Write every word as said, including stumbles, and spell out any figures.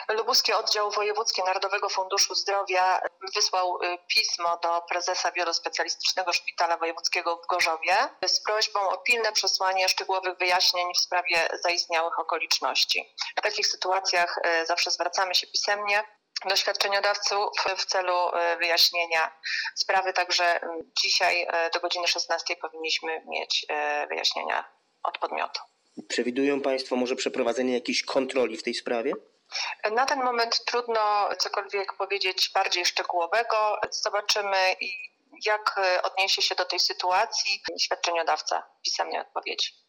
Lubuski Oddział Wojewódzki Narodowego Funduszu Zdrowia wysłał pismo do prezesa Wielospecjalistycznego Szpitala Wojewódzkiego w Gorzowie z prośbą o pilne przesłanie szczegółowych wyjaśnień w sprawie zaistniałych okoliczności. W takich sytuacjach zawsze zwracamy się pisemnie do świadczeniodawców w celu wyjaśnienia sprawy, także dzisiaj do godziny szesnastej powinniśmy mieć wyjaśnienia od podmiotu. Przewidują Państwo może przeprowadzenie jakiejś kontroli w tej sprawie? Na ten moment trudno cokolwiek powiedzieć bardziej szczegółowego. Zobaczymy, jak odniesie się do tej sytuacji świadczeniodawca w pisemnej odpowiedzi.